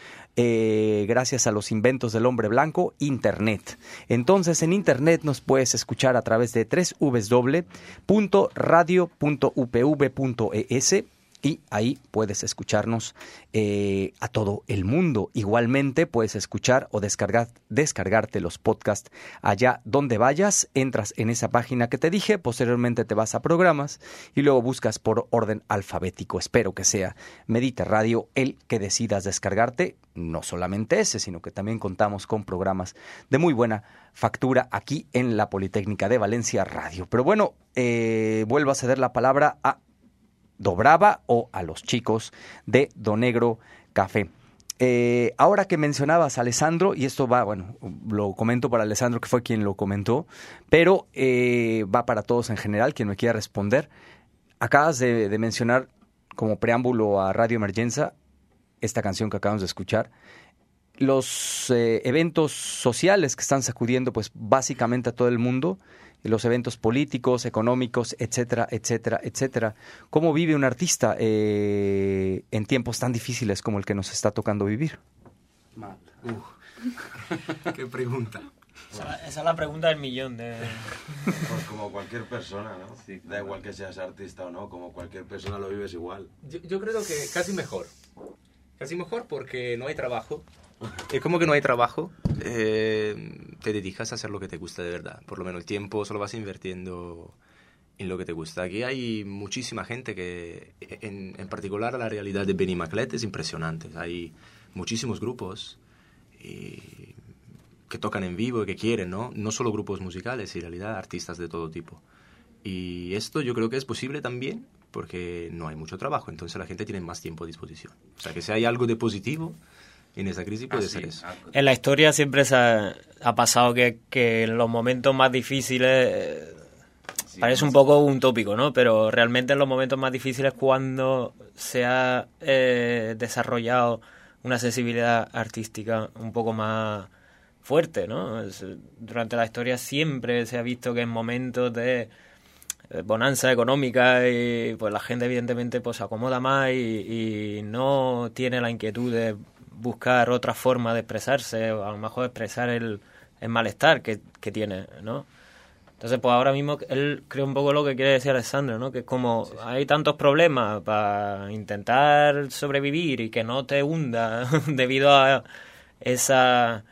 eh, gracias a los inventos del hombre blanco, Internet. Entonces, en Internet nos puedes escuchar a través de doble u doble u doble u punto radio punto u p v punto e s. Y ahí puedes escucharnos eh, a todo el mundo. Igualmente puedes escuchar o descargar, descargarte los podcasts allá donde vayas. Entras en esa página que te dije, posteriormente te vas a programas y luego buscas por orden alfabético. Espero que sea Medite Radio el que decidas descargarte. No solamente ese, sino que también contamos con programas de muy buena factura aquí en la Politécnica de Valencia Radio. Pero bueno, eh, vuelvo a ceder la palabra a Dobrava o a los chicos de Do Negro Café. Eh, ahora que mencionabas a Alessandro, y esto va, bueno, lo comento para Alessandro, que fue quien lo comentó, pero eh, va para todos en general, quien me quiera responder. Acabas de, de mencionar como preámbulo a Radio Emergenza esta canción que acabamos de escuchar. Los eh, eventos sociales que están sacudiendo, pues básicamente a todo el mundo, los eventos políticos, económicos, etcétera, etcétera, etcétera. ¿Cómo vive un artista eh, en tiempos tan difíciles como el que nos está tocando vivir? Mal. Uh. Qué pregunta. Esa, esa es la pregunta del millón. De... Pues como cualquier persona, ¿no? Sí, da igual que seas artista o no, como cualquier persona lo vives igual. Yo, yo creo que casi mejor. Casi mejor porque no hay trabajo. Es como que no hay trabajo, eh, te dedicas a hacer lo que te gusta de verdad. Por lo menos el tiempo solo vas invirtiendo en lo que te gusta. Aquí hay muchísima gente que, en, en particular la realidad de Benny Maclet es impresionante. Hay muchísimos grupos eh, que tocan en vivo y que quieren, ¿no? No solo grupos musicales, en realidad artistas de todo tipo. Y esto yo creo que es posible también porque no hay mucho trabajo, entonces la gente tiene más tiempo a disposición. O sea, que si hay algo de positivo en esa crisis puede Ah, ser sí. eso. En la historia siempre se ha, ha pasado que, que en los momentos más difíciles, eh, parece un poco un tópico, ¿no? Pero realmente en los momentos más difíciles cuando se ha eh, desarrollado una sensibilidad artística un poco más fuerte, ¿no? Es, durante la historia siempre se ha visto que en momentos de eh, bonanza económica y pues la gente evidentemente pues se acomoda más y, y no tiene la inquietud de buscar otra forma de expresarse o a lo mejor expresar el, el malestar que, que tiene, ¿no? Entonces, pues ahora mismo él creo un poco lo que quiere decir Alessandro, ¿no? Que es como sí, sí. hay tantos problemas para intentar sobrevivir y que no te hunda debido a esa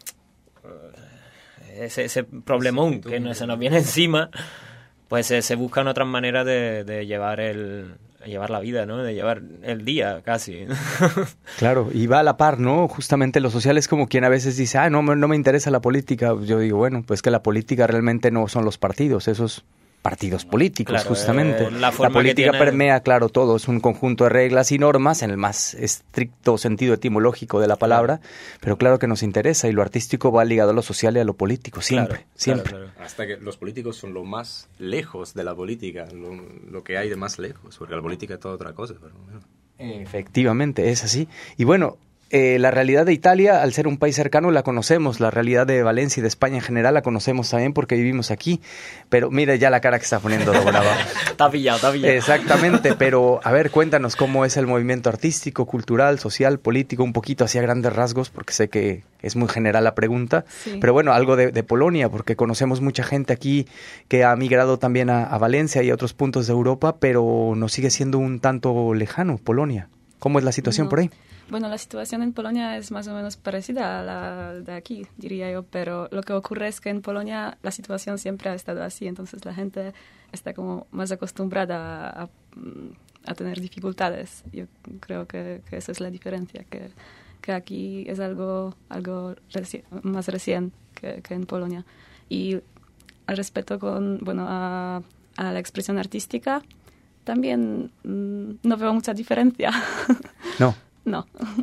ese, ese problemón que no, se nos viene encima, pues eh, se buscan otras maneras de, de llevar el llevar la vida, ¿no? De llevar el día casi. Claro, y va a la par, ¿no? Justamente lo social es como quien a veces dice, ah, no, no me interesa la política. Yo digo, bueno, pues que la política realmente no son los partidos, esos partidos políticos, claro, justamente. Eh, la, la política tiene... permea, claro, todo. Es un conjunto de reglas y normas en el más estricto sentido etimológico de la palabra, claro. Pero claro que nos interesa y lo artístico va ligado a lo social y a lo político, siempre, claro, siempre. Claro, claro. Hasta que los políticos son lo más lejos de la política, lo, lo que hay de más lejos, porque la política es toda otra cosa. Pero bueno. Efectivamente, es así. Y bueno... Eh, la realidad de Italia, al ser un país cercano, la conocemos. La realidad de Valencia y de España en general la conocemos también porque vivimos aquí. Pero mire ya la cara que está poniendo Dobrava. Está pillado, está pillado. Exactamente, pero a ver, cuéntanos cómo es el movimiento artístico, cultural, social, político, un poquito así a grandes rasgos, porque sé que es muy general la pregunta. Sí. Pero bueno, algo de, de Polonia, porque conocemos mucha gente aquí que ha migrado también a, a Valencia y a otros puntos de Europa, pero nos sigue siendo un tanto lejano Polonia. ¿Cómo es la situación no. por ahí? Bueno, la situación en Polonia es más o menos parecida a la de aquí, diría yo, pero lo que ocurre es que en Polonia la situación siempre ha estado así, entonces la gente está como más acostumbrada a, a tener dificultades. Yo creo que, que esa es la diferencia, que, que aquí es algo, algo reci- más recién que, que en Polonia. Y al respecto con, bueno, a, a la expresión artística, también mmm, no veo mucha diferencia. No. No.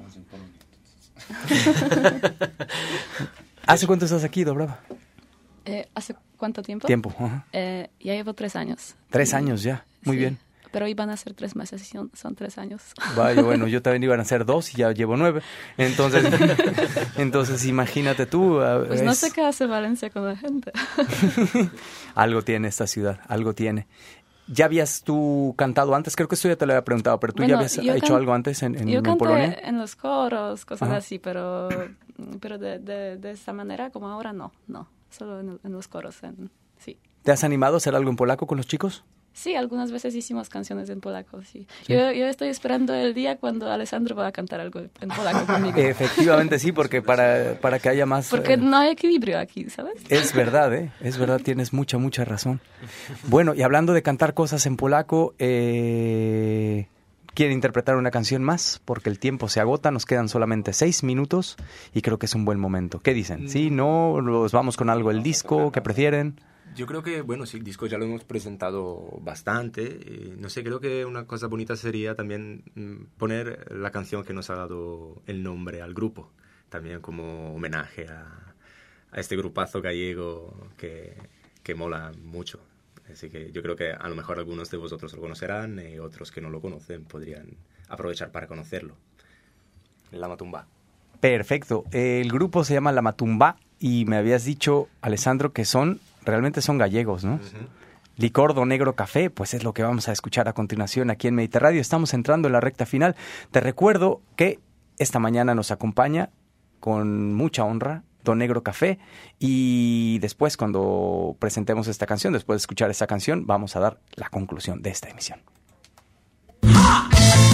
¿Hace cuánto estás aquí, Dobrava? Eh, ¿Hace cuánto tiempo? Tiempo, ajá. Eh, ya llevo tres años. Tres y, años ya, muy sí, bien. Pero iban a ser tres meses y son, son tres años. Vaya, bueno, yo también iban a ser dos y ya llevo nueve. Entonces, entonces imagínate tú. Pues es... no sé qué hace Valencia con la gente. Algo tiene esta ciudad, algo tiene. ¿Ya habías tú cantado antes? Creo que esto ya te lo había preguntado, pero tú bueno, ya habías hecho can... algo antes en, en, yo en Polonia. Yo canté en los coros, cosas Ajá. así, pero, pero de, de, de esta manera como ahora no, no, solo en, en los coros, en, sí. ¿Te has animado a hacer algo en polaco con los chicos? Sí, algunas veces hicimos canciones en polaco, sí. sí. Yo, yo estoy esperando el día cuando Alessandro va a cantar algo en polaco conmigo. Efectivamente, sí, porque para, para que haya más... Porque eh, no hay equilibrio aquí, ¿sabes? Es verdad, ¿eh? Es verdad, tienes mucha, mucha razón. Bueno, y hablando de cantar cosas en polaco, eh, ¿quieren interpretar una canción más? Porque el tiempo se agota, nos quedan solamente seis minutos y creo que es un buen momento. ¿Qué dicen? ¿Sí, no? ¿Nos vamos con algo del disco? ¿Qué prefieren? Yo creo que, bueno, sí, el disco ya lo hemos presentado bastante. Eh, no sé, creo que una cosa bonita sería también mm, poner la canción que nos ha dado el nombre al grupo. También como homenaje a, a este grupazo gallego que, que mola mucho. Así que yo creo que a lo mejor algunos de vosotros lo conocerán y otros que no lo conocen podrían aprovechar para conocerlo. La Matumba. Perfecto. El grupo se llama La Matumba y me habías dicho, Alessandro, que son... realmente son gallegos, ¿no? Uh-huh. Licor do Negro Café, pues es lo que vamos a escuchar a continuación aquí en Mediterradio. Estamos entrando en la recta final. Te recuerdo que esta mañana nos acompaña con mucha honra Do Negro Café y después cuando presentemos esta canción, después de escuchar esta canción, vamos a dar la conclusión de esta emisión. ¡Ah!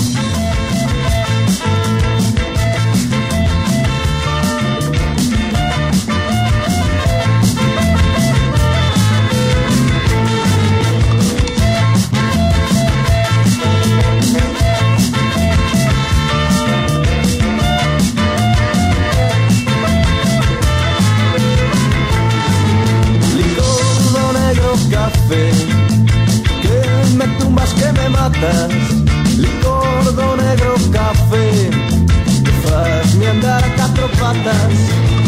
Que me tumbas, que me matas, licor do negro café, que faz-me andar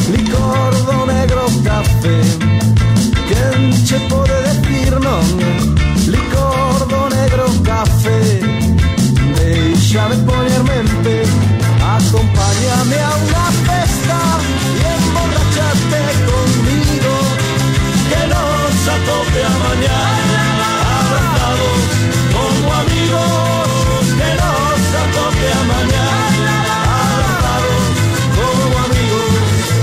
licor do negro café. Quen che pode decir non? Licor do negro café. Déixame poñerme en pé, acompáñame a unha festa e emborrachate conmigo, que nos atope a mañana abrazados como amigos, que nos atope a mañana abrazados como amigos.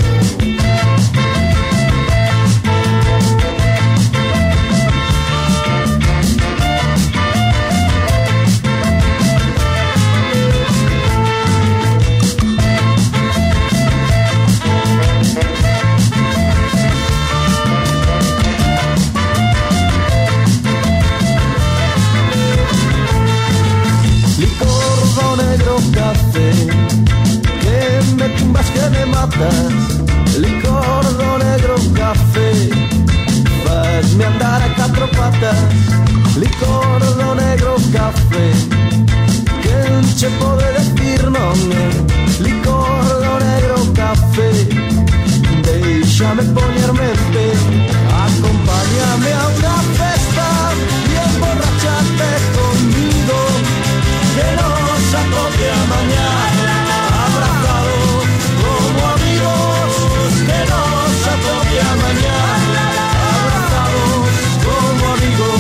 Café, que me tumbas, que me matas. Licor do negro café, fazme andar a catro patas. Licor do negro café, quen che pode decir non? Licor do negro café, déixame poñerme en pé, acompáñame a unha festa e emborrachate conmigo, que nos atope a mañana abrazados como amigos, que nos atope a mañana abrazados como amigos.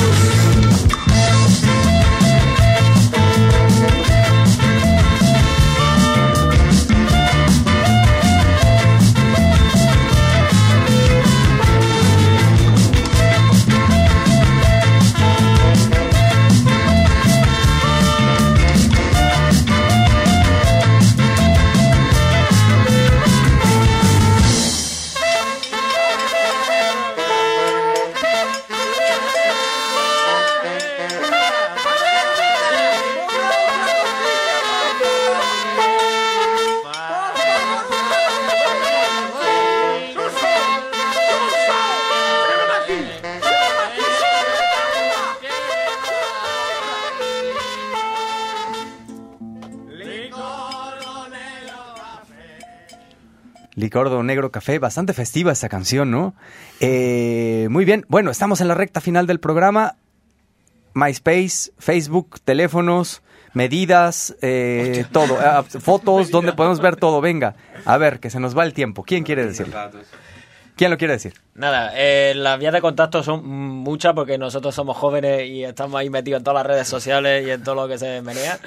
Licor do negro café, bastante festiva esta canción, ¿no? Eh, muy bien, bueno, estamos en la recta final del programa. MySpace, Facebook, teléfonos, medidas, eh, todo, eh, fotos, donde podemos ver todo. Venga, a ver, que se nos va el tiempo. ¿Quién quiere decirlo? ¿Quién lo quiere decir? Nada, eh, las vías de contacto son muchas porque nosotros somos jóvenes y estamos ahí metidos en todas las redes sociales y en todo lo que se menea.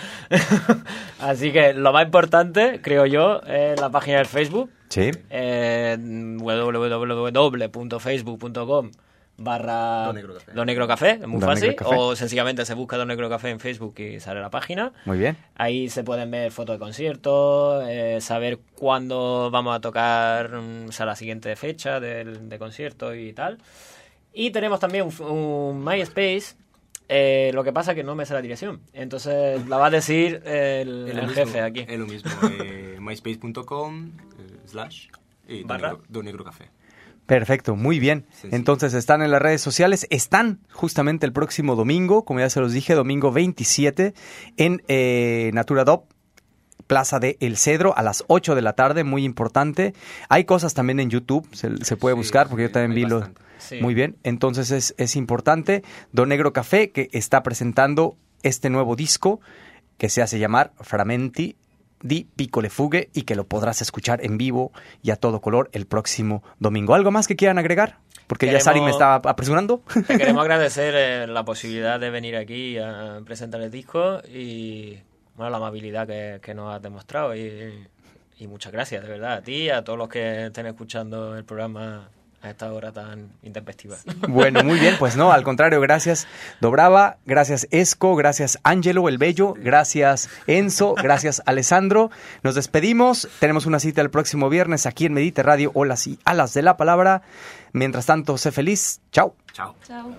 Así que lo más importante, creo yo, es la página del Facebook. Sí. Eh, w w w punto facebook punto com barra Don Negro Café. Don Negro Café, es muy Don fácil. Negro Café. O sencillamente se busca Don Negro Café en Facebook y sale la página. Muy bien. Ahí se pueden ver fotos de conciertos, eh, saber cuándo vamos a tocar, o sea, la siguiente fecha del, de concierto y tal. Y tenemos también un, un MySpace, eh, lo que pasa que no me sé la dirección. Entonces la va a decir el, el mismo, jefe aquí. Es lo mismo, eh, myspace punto com eh, slash y Barra. Don Negro Café. Perfecto, muy bien. Sí, sí. Entonces están en las redes sociales, están justamente el próximo domingo, como ya se los dije, domingo veintisiete, en eh, Natura D O P, Plaza de El Cedro, a las ocho de la tarde, muy importante. Hay cosas también en YouTube, se, se puede Sí, buscar, porque sí, yo también hay vi lo... bastante. Sí. Muy bien, entonces es, es importante. Don Negro Café, que está presentando este nuevo disco, que se hace llamar Frammenti di Piccole Fughe, y que lo podrás escuchar en vivo y a todo color el próximo domingo. ¿Algo más que quieran agregar? Porque Queremos, ya Sari me está apresurando. Te queremos agradecer eh, la posibilidad de venir aquí a presentar el disco y bueno, la amabilidad que, que nos has demostrado. Y, y muchas gracias, de verdad, a ti y a todos los que estén escuchando el programa a esta hora tan intempestiva. Bueno, muy bien, pues no, al contrario, gracias Dobrava, gracias Esco, gracias Ángelo el Bello, gracias Enzo, gracias Alessandro. Nos despedimos, tenemos una cita el próximo viernes aquí en Medite Radio, Olas y Alas de la Palabra. Mientras tanto, sé feliz, chao. Chao. Chao.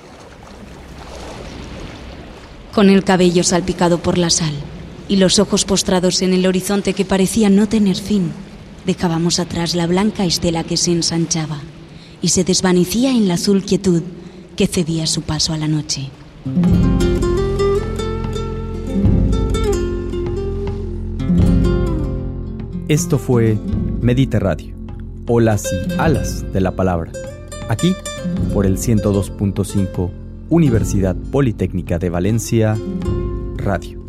Con el cabello salpicado por la sal y los ojos postrados en el horizonte que parecía no tener fin, dejábamos atrás la blanca estela que se ensanchaba y se desvanecía en la azul quietud que cedía su paso a la noche. Esto fue Medite Radio, Olas y Alas de la Palabra, aquí por el ciento dos punto cinco Universidad Politécnica de Valencia Radio.